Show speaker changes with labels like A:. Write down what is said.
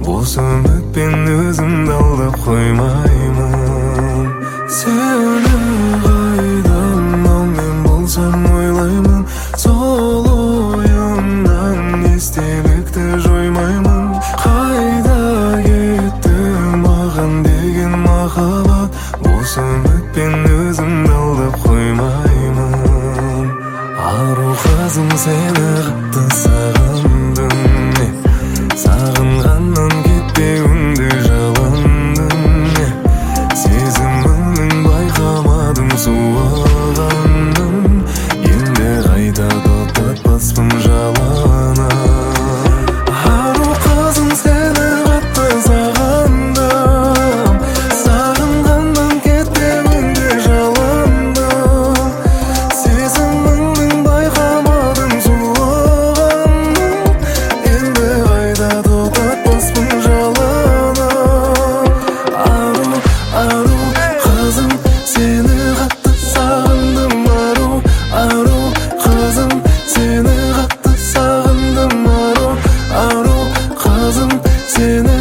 A: Бос үмітпен өзімді алдап қоймаймын. Сені қайдан ал мен болсам ойлаймын, сол ойымнан естелікті жоймаймын. Қайда кетті маған деген махаббат, бос үмітпен өзімді алдап қоймаймын. Ару қызым, сені қатты сағындым, сағынғаннан кетпеуіңді жалындым. Сезіміңнің байқамадым суығанын, енді қайта тоқтатпаспын жаланы. Ару қызым, сені қатты сағындым, сағынғаннан кетпеуіңді жалындым. Сезіміңнің байқамадым суығанын, енді қайта тоқтатпаспын жаланы. Ару қызым, сені қатты сағындым. Ару қызым, сені қатты сағындым. Ару қызым, сені